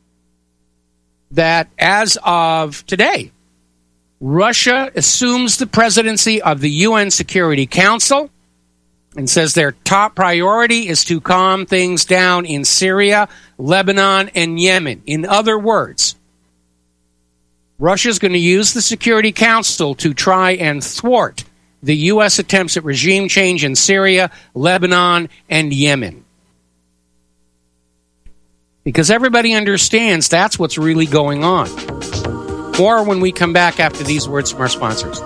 that as of today, Russia assumes the presidency of the UN Security Council and says their top priority is to calm things down in Syria, Lebanon, and Yemen. In other words, Russia's going to use the Security Council to try and thwart the U.S. attempts at regime change in Syria, Lebanon, and Yemen. Because everybody understands that's what's really going on. More when we come back after these words from our sponsors.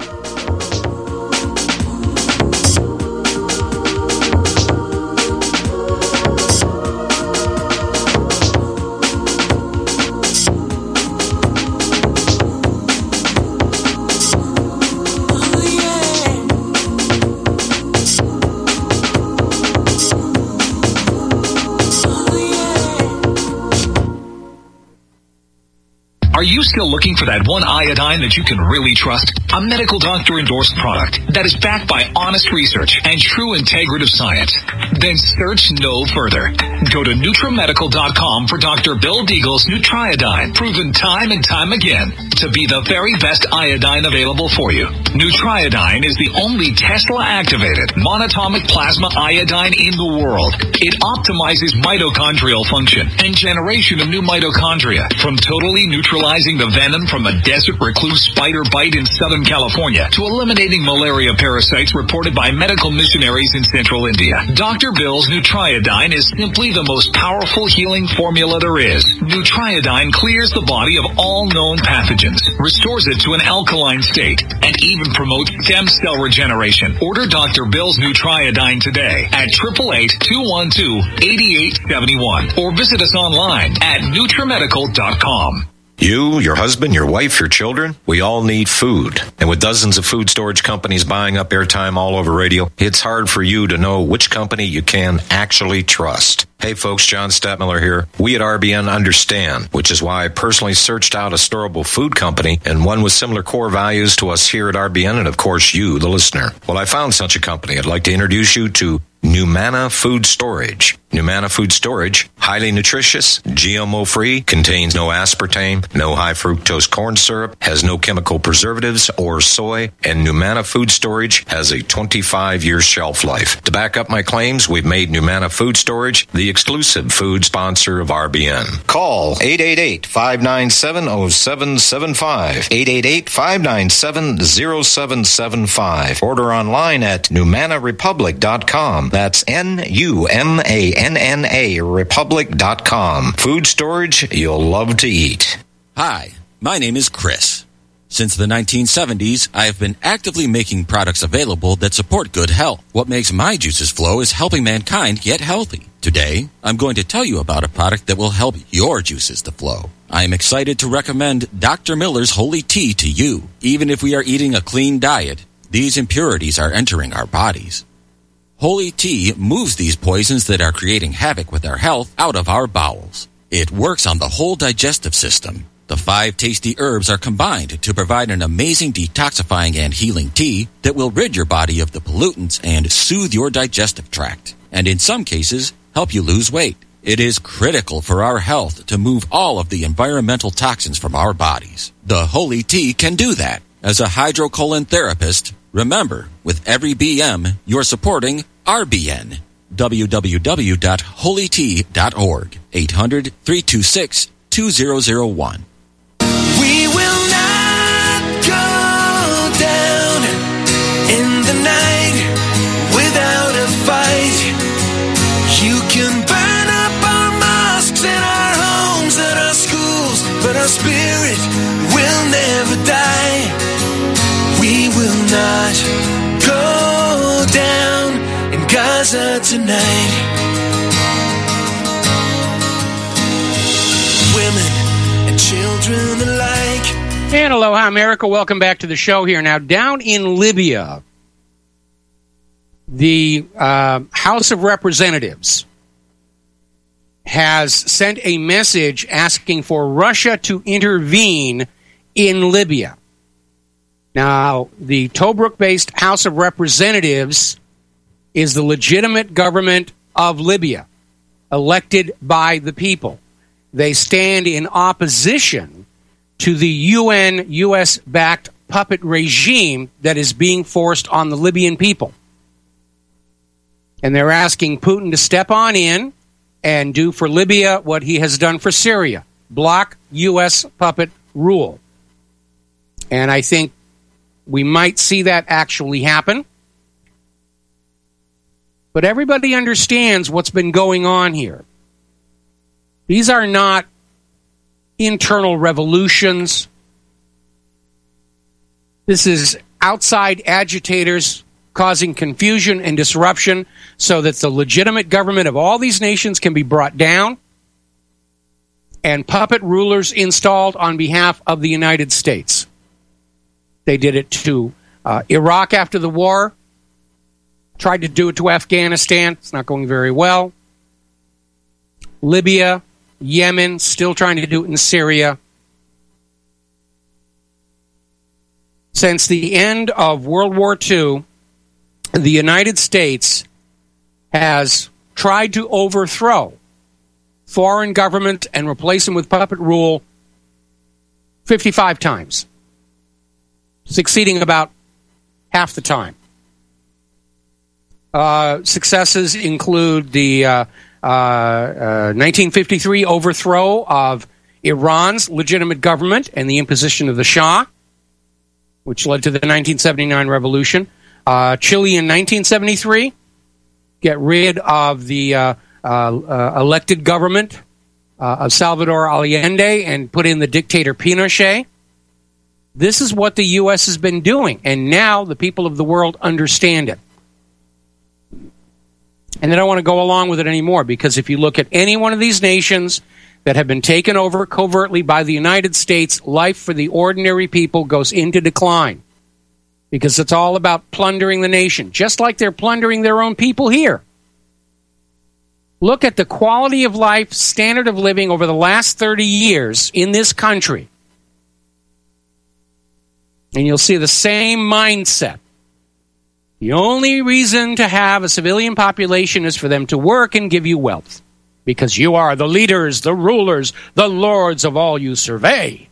Are you still looking for that one iodine that you can really trust? A medical doctor endorsed product that is backed by honest research and true integrative science? Then search no further. Go to NutriMedical.com for Dr. Bill Deagle's Nutriodine, proven time and time again to be the very best iodine available for you. Nutriodine is the only Tesla-activated monatomic plasma iodine in the world. It optimizes mitochondrial function and generation of new mitochondria, from totally neutralizing the venom from a desert recluse spider bite in Southern California to eliminating malaria parasites reported by medical missionaries in central India. Dr. Bill's Nutriodine is simply the most powerful healing formula there is. Nutriodine clears the body of all known pathogens, restores it to an alkaline state, and even promotes stem cell regeneration. Order Dr. Bill's Nutriodine today at 888-212-8871 or visit us online at NutriMedical.com. You, your husband, your wife, your children, we all need food. And with dozens of food storage companies buying up airtime all over radio, it's hard for you to know which company you can actually trust. Hey folks, John Stadtmiller here. We at RBN understand, which is why I personally searched out a storable food company and one with similar core values to us here at RBN and of course you, the listener. Well, I found such a company. I'd like to introduce you to Numana Food Storage. Numana Food Storage, highly nutritious, GMO-free, contains no aspartame, no high fructose corn syrup, has no chemical preservatives or soy, and Numana Food Storage has a 25-year shelf life. To back up my claims, we've made Numana Food Storage the exclusive food sponsor of RBN. Call 888-597-0775, 888-597-0775. Order online at NumanaRepublic.com. That's NUMANNA Republic.com. Food storage you'll love to eat. Hi, my name is Chris. Since the 1970s, I have been actively making products available that support good health. What makes my juices flow is helping mankind get healthy. Today, I'm going to tell you about a product that will help your juices to flow. I am excited to recommend Dr. Miller's Holy Tea to you. Even if we are eating a clean diet, these impurities are entering our bodies. Holy Tea moves these poisons that are creating havoc with our health out of our bowels. It works on the whole digestive system. The 5 tasty herbs are combined to provide an amazing detoxifying and healing tea that will rid your body of the pollutants and soothe your digestive tract, and in some cases, help you lose weight. It is critical for our health to move all of the environmental toxins from our bodies. The Holy Tea can do that. As a hydrocolon therapist, remember, with every BM, you're supporting RBN. www.holytea.org. 800-326-2001. We will not go down in the night without a fight. You can burn up our mosques and our homes and our schools, but our spirit will never die. We will not go down in Gaza tonight. Women and children alike. And aloha, America. Welcome back to the show here. Now, down in Libya, the House of Representatives has sent a message asking for Russia to intervene in Libya. Now, the Tobruk-based House of Representatives is the legitimate government of Libya, elected by the people. They stand in opposition to the UN, U.S.-backed puppet regime that is being forced on the Libyan people. And they're asking Putin to step on in and do for Libya what he has done for Syria, block U.S. puppet rule. And I think we might see that actually happen. But everybody understands what's been going on here. These are not internal revolutions. This is outside agitators causing confusion and disruption so that the legitimate government of all these nations can be brought down and puppet rulers installed on behalf of the United States. They did it to Iraq after the war, tried to do it to Afghanistan. It's not going very well. Libya, Yemen, still trying to do it in Syria. Since the end of World War II, the United States has tried to overthrow foreign government and replace them with puppet rule 55 times, succeeding about half the time. Successes include the 1953 overthrow of Iran's legitimate government and the imposition of the Shah, which led to the 1979 revolution. Chile in 1973, get rid of the elected government of Salvador Allende and put in the dictator Pinochet. This is what the U.S. has been doing, and now the people of the world understand it. And they don't want to go along with it anymore, because if you look at any one of these nations that have been taken over covertly by the United States, life for the ordinary people goes into decline. Because it's all about plundering the nation, just like they're plundering their own people here. Look at the quality of life, standard of living over the last 30 years in this country. And you'll see the same mindset. The only reason to have a civilian population is for them to work and give you wealth. Because you are the leaders, the rulers, the lords of all you survey.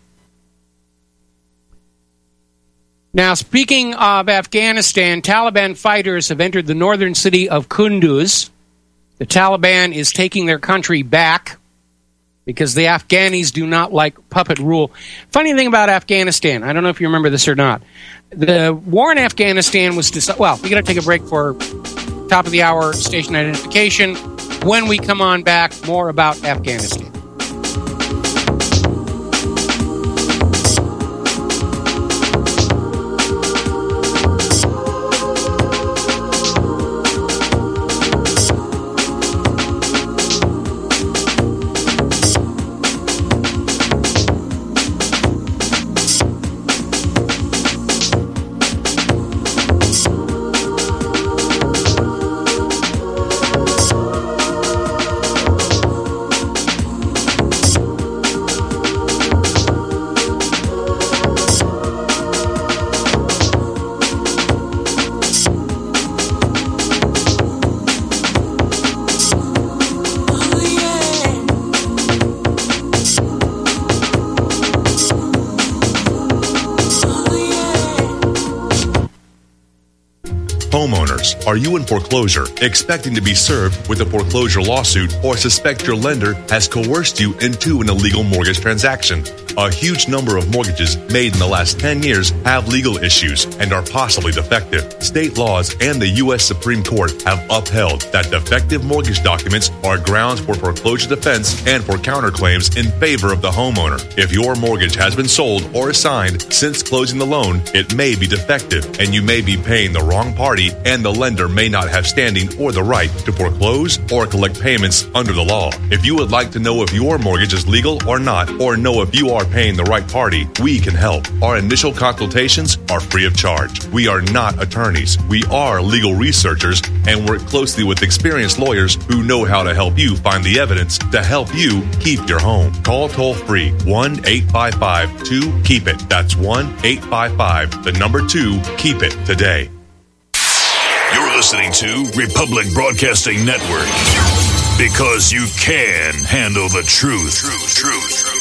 Now, speaking of Afghanistan, Taliban fighters have entered the northern city of Kunduz. The Taliban is taking their country back because the Afghanis do not like puppet rule. Funny thing about Afghanistan, I don't know if you remember this or not. The war in Afghanistan was well, we got to take a break for top of the hour station identification. When we come on back, more about Afghanistan. Homeowners, are you in foreclosure, expecting to be served with a foreclosure lawsuit, or suspect your lender has coerced you into an illegal mortgage transaction? A huge number of mortgages made in the last 10 years have legal issues and are possibly defective. State laws and the U.S. Supreme Court have upheld that defective mortgage documents are grounds for foreclosure defense and for counterclaims in favor of the homeowner. If your mortgage has been sold or assigned since closing the loan, it may be defective and you may be paying the wrong party party, and the lender may not have standing or the right to foreclose or collect payments under the law. If you would like to know if your mortgage is legal or not, or know if you are paying the right party, we can help. Our initial consultations are free of charge. We are not attorneys. We are legal researchers and work closely with experienced lawyers who know how to help you find the evidence to help you keep your home. Call toll-free 1-855-2-KEEP-IT. That's 1-855-2-KEEP-IT today. You're listening to Republic Broadcasting Network, because you can handle the truth.